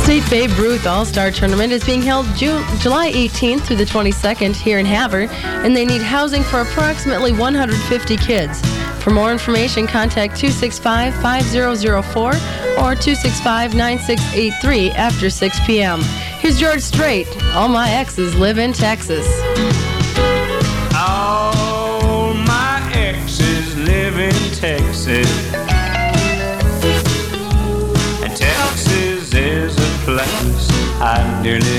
St. Babe Ruth All-Star Tournament is being held July 18th through the 22nd here in Havre, and they need housing for approximately 150 kids. For more information, contact 265-5004 or 265-9683 after 6 p.m. Here's George Strait. All my exes live in Texas. All my exes live in Texas. And Texas is a place I dearly